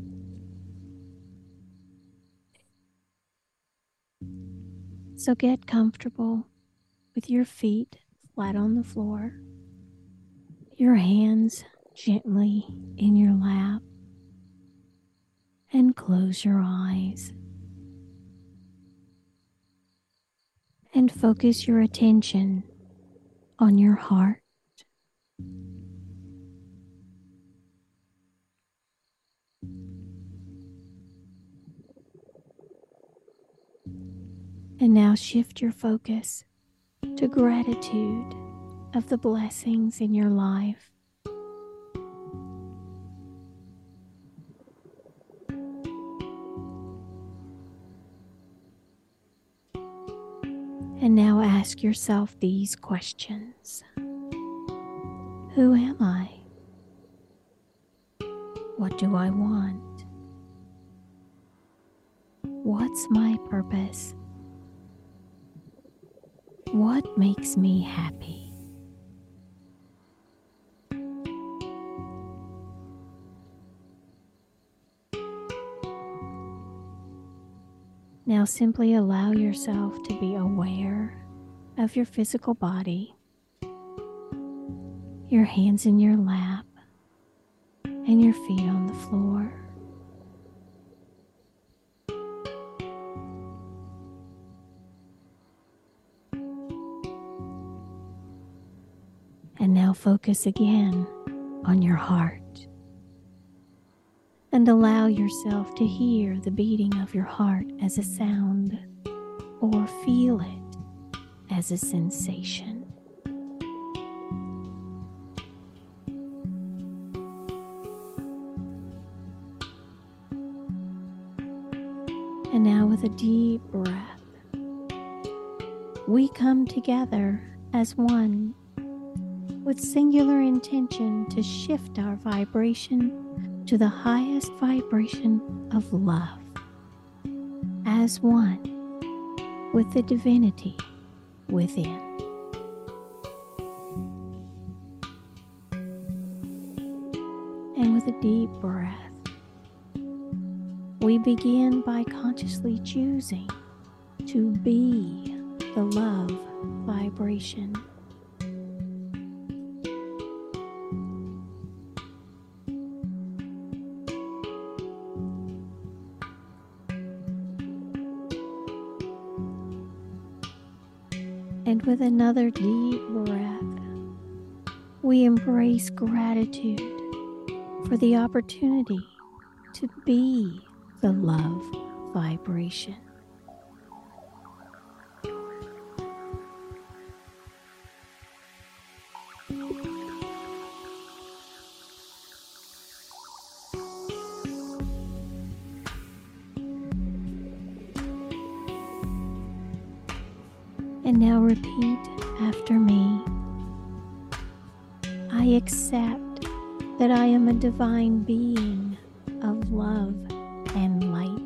So get comfortable with your feet flat on the floor, your hands gently in your lap, and close your eyes. And focus your attention on your heart. And now shift your focus to gratitude of the blessings in your life. And now ask yourself these questions. Who am I? What do I want? What's my purpose? What makes me happy? Now simply allow yourself to be aware of your physical body, your hands in your lap, and your feet on the floor. And now focus again on your heart and allow yourself to hear the beating of your heart as a sound or feel it as a sensation. And now with a deep breath, we come together as one with singular intention to shift our vibration to the highest vibration of love, as one with the divinity within. And with a deep breath, we begin by consciously choosing to be the love vibration. And with another deep breath, we embrace gratitude for the opportunity to be the love vibration. And now repeat after me. I accept that I am a divine being of love and light.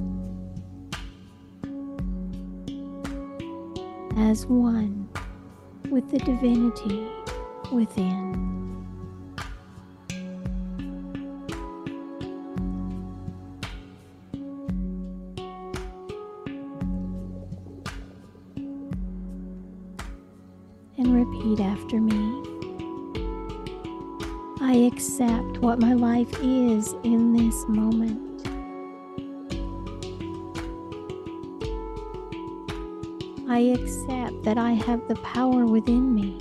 As one with the divinity within. And repeat after me. I accept what my life is in this moment. I accept that I have the power within me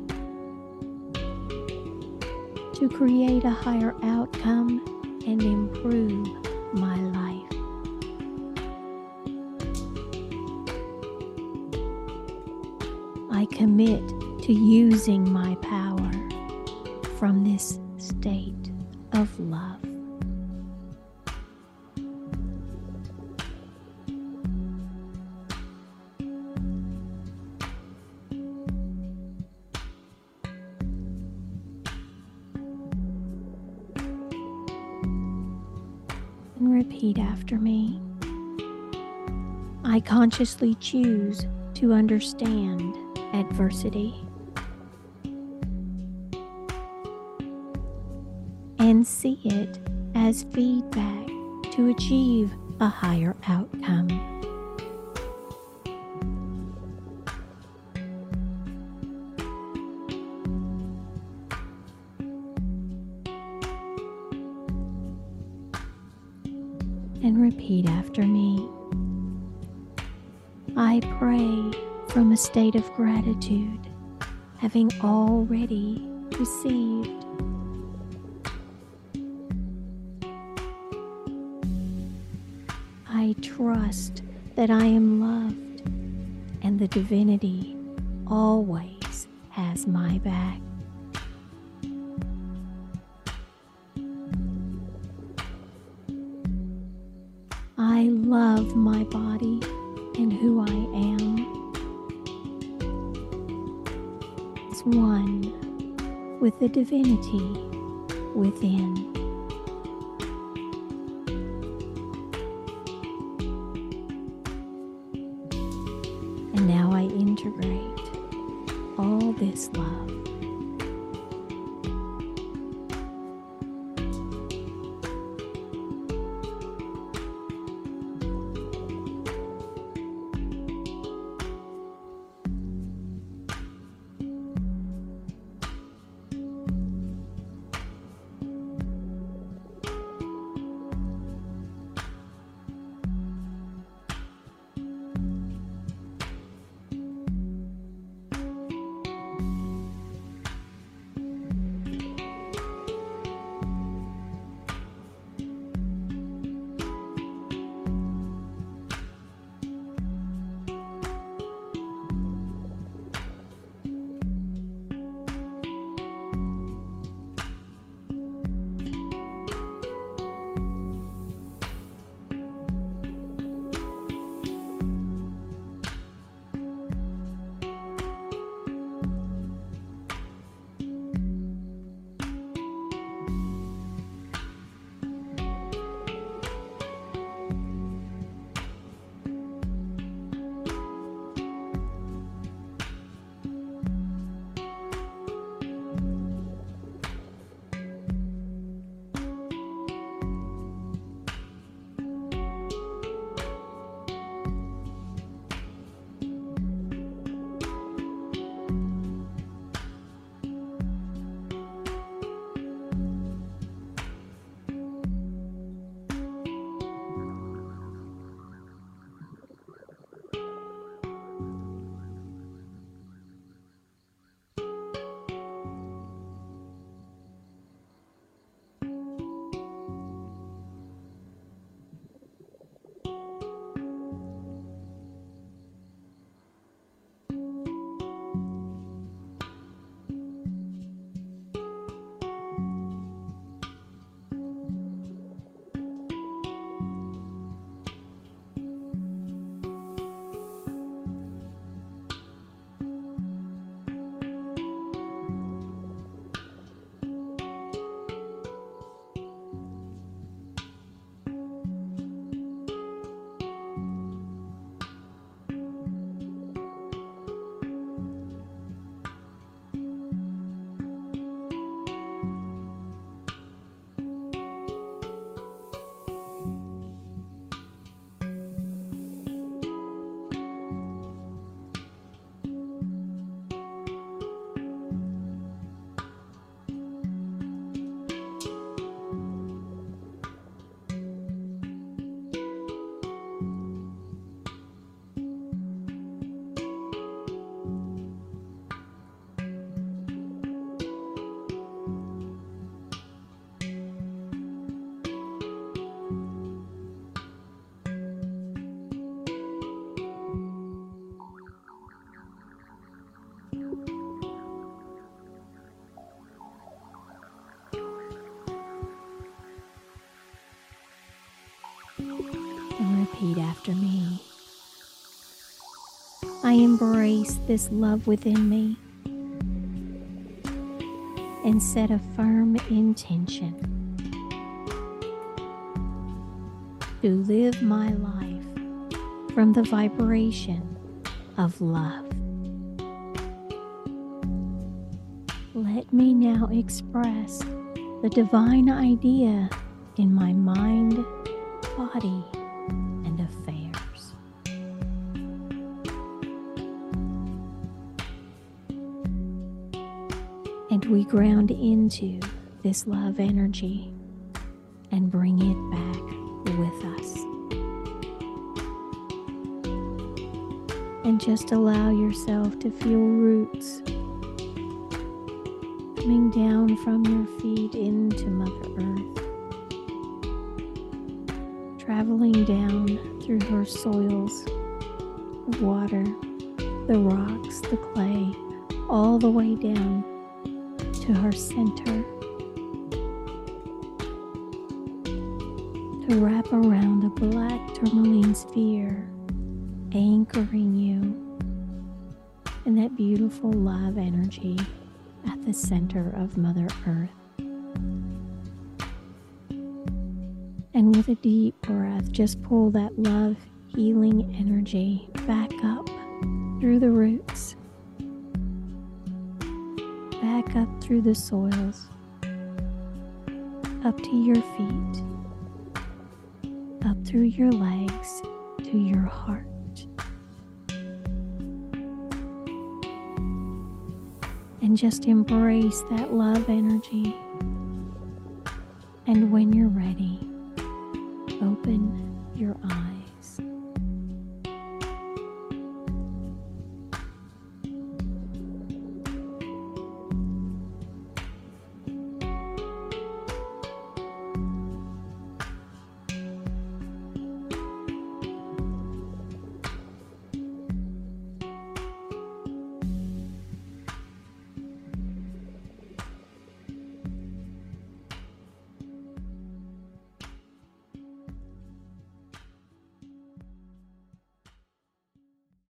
to create a higher outcome and improve my life. I commit to using my power from this state of love. And repeat after me. I consciously choose to understand adversity and see it as feedback to achieve a higher outcome. And repeat after me. I pray from a state of gratitude, having already received. I trust that I am loved and the divinity always has my back. I love my body and who I am. It's one with the divinity within. And now I integrate all this love. And repeat after me. I embrace this love within me and set a firm intention to live my life from the vibration of love. Let me now express the divine idea in my mind, body, and affairs. And we ground into this love energy and bring it back with us. And just allow yourself to feel roots coming down from your feet into Mother Earth, traveling down through her soils, the water, the rocks, the clay, all the way down to her center, to wrap around the black tourmaline sphere, anchoring you in that beautiful love energy at the center of Mother Earth. And with a deep breath, just pull that love healing energy back up through the roots, back up through the soils, up to your feet, up through your legs to your heart. And just embrace that love energy. And when you're ready, open your eyes.